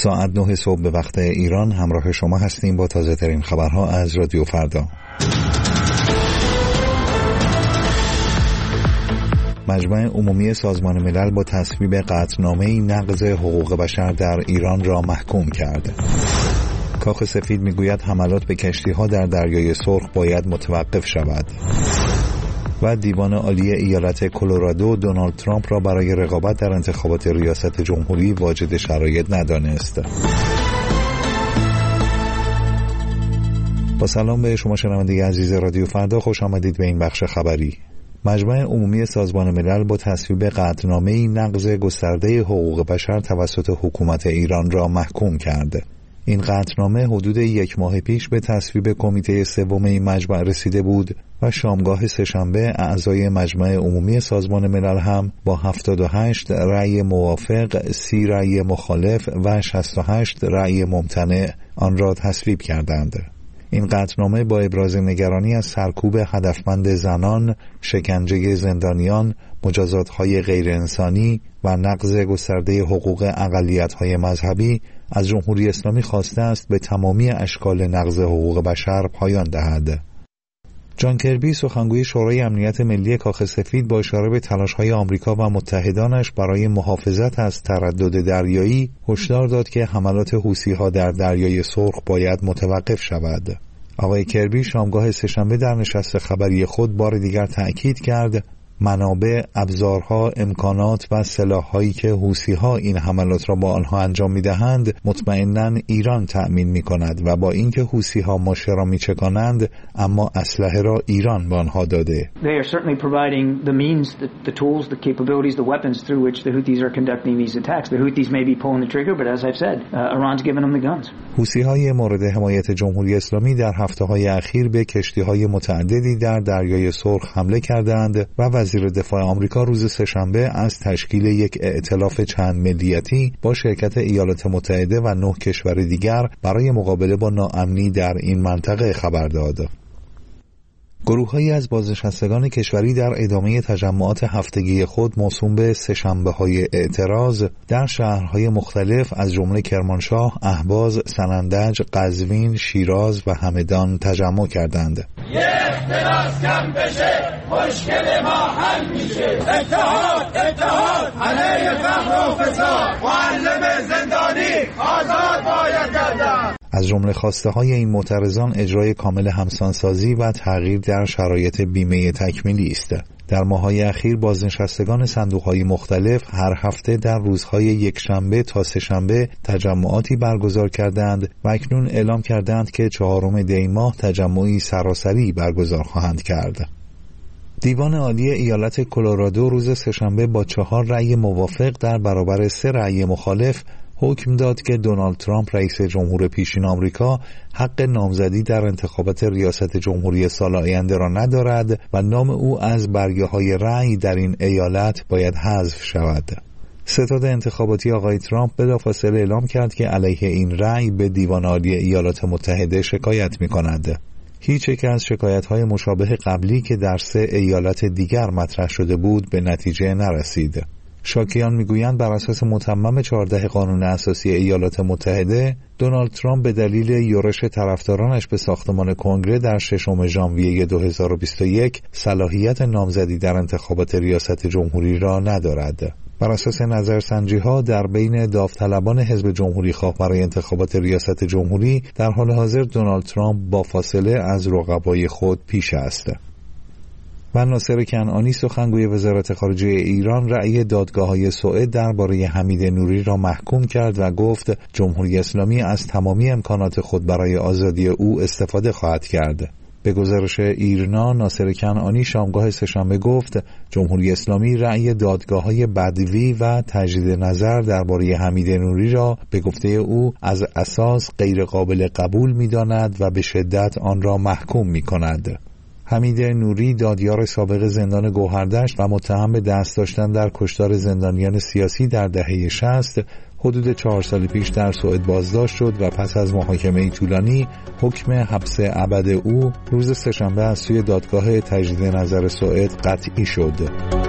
ساعت 9 صبح به وقت ایران همراه شما هستیم با تازه ترین خبرها از رادیو فردا. مجمع عمومی سازمان ملل با تصویب قطعنامه‌ای نقض حقوق بشر در ایران را محکوم کرد. کاخ سفید میگوید حملات به کشتی‌ها در دریای سرخ باید متوقف شود. و دیوان عالی ایالت کلرادو دونالد ترامپ را برای رقابت در انتخابات ریاست جمهوری واجد شرایط ندانست. با سلام به شما شنونده عزیز رادیو فردا، خوش آمدید به این بخش خبری. مجمع عمومی سازمان ملل با تصویب قطعنامه‌ای نقض گسترده حقوق بشر توسط حکومت ایران را محکوم کرد. این قطعنامه حدود 1 ماه پیش به تصویب کمیته سوم این مجمع رسیده بود و شامگاه سه‌شنبه اعضای مجمع عمومی سازمان ملل هم با 78 رأی موافق، 30 رأی مخالف و 68 رأی ممتنع آن را تصویب کردند. این قطعنامه با ابراز نگرانی از سرکوب هدفمند زنان، شکنجه زندانیان، مجازات‌های غیرانسانی و نقض گسترده حقوق اقلیت‌های مذهبی از جمهوری اسلامی خواسته است به تمامی اشکال نقض حقوق بشر پایان دهد. جان کربی سخنگوی شورای امنیت ملی کاخ سفید با اشاره به تلاش‌های آمریکا و متحدانش برای محافظت از تردد دریایی هشدار داد که حملات حوثی‌ها در دریای سرخ باید متوقف شود. آقای کربی شامگاه سه‌شنبه در نشست خبری خود بار دیگر تأکید کرد منابع، ابزارها، امکانات و سلاح‌هایی که حوثی‌ها این حملات را با آنها انجام می‌دهند مطمئناً ایران تأمین می‌کند و با اینکه حوثی‌ها ماشه را می‌چکانند اما اسلحه را ایران به آنها داده. They are certainly providing the means, the tools, the capabilities, the weapons through which the Houthis are conducting these attacks. The Houthis may be pulling the trigger, but as I've said, Iran's given them the guns. حوثی‌های مورد حمایت جمهوری اسلامی در هفته‌های اخیر به کشتی‌های متعددی در دریای سرخ حمله کردند و وزیر دفاع آمریکا روز سه‌شنبه از تشکیل یک ائتلاف چند ملیتی با شرکت ایالات متحده و 9 کشور دیگر برای مقابله با ناامنی در این منطقه خبر داد. گروه‌هایی از بازنشستگان کشوری در ادامه تجمعات هفتگی خود موسوم به سه‌شنبه‌های اعتراض در شهرهای مختلف از جمله کرمانشاه، اهواز، سنندج، قزوین، شیراز و همدان تجمع کردند. یه اختلاس کم بشه مشکل ما حل میشه. اتحاد علیه فقر و فساد. معلم زندانی آزاد باید گردد. از جمله خواسته های این معترضان اجرای کامل همسانسازی و تغییر در شرایط بیمه تکمیلی است. در ماه‌های اخیر بازنشستگان صندوق‌های مختلف هر هفته در روزهای یکشنبه تا سه‌شنبه تجمعاتی برگزار کردند و اکنون اعلام کردند که 4 دی ماه تجمعی سراسری برگزار خواهند کرد. دیوان عالی ایالت کلرادو روز سه‌شنبه با 4 رأی موافق در برابر 3 رأی مخالف حکم داد که دونالد ترامپ رئیس جمهور پیشین آمریکا حق نامزدی در انتخابات ریاست جمهوری سال آینده را ندارد و نام او از برگه‌های رأی در این ایالت باید حذف شود. ستاد انتخاباتی آقای ترامپ بلافاصله اعلام کرد که علیه این رأی به دیوان عالی ایالات متحده شکایت می‌کند. هیچ یک از شکایت‌های مشابه قبلی که در 3 ایالت دیگر مطرح شده بود به نتیجه نرسید. شاکیان میگویند بر اساس متمم 14 قانون اساسی ایالات متحده دونالد ترامپ به دلیل یورش طرفدارانش به ساختمان کنگره در 6 ژانویه 2021 صلاحیت نامزدی در انتخابات ریاست جمهوری را ندارد. بر اساس نظرسنجی‌ها در بین داوطلبان حزب جمهوری خواه برای انتخابات ریاست جمهوری در حال حاضر دونالد ترامپ با فاصله از رقبای خود پیش است. و ناصر کنعانی سخنگوی وزارت خارجه ایران رأی دادگاه‌های سوئد درباره حمید نوری را محکوم کرد و گفت جمهوری اسلامی از تمامی امکانات خود برای آزادی او استفاده خواهد کرد. به گزارش ایرنا ناصر کنعانی شامگاه سه‌شنبه گفت جمهوری اسلامی رأی دادگاه‌های بدوی و تجدید نظر درباره حمید نوری را به گفته او از اساس غیر قابل قبول می‌داند و به شدت آن را محکوم می‌کند. حمید نوری دادیار سابق زندان گوهردشت و متهم به دست داشتن در کشتار زندانیان سیاسی در دهه 60 حدود 4 سال پیش در سوئد بازداشت شد و پس از محاکمه طولانی حکم حبس ابد او روز سه‌شنبه از سوی دادگاه تجدید نظر سوئد قطعی شد.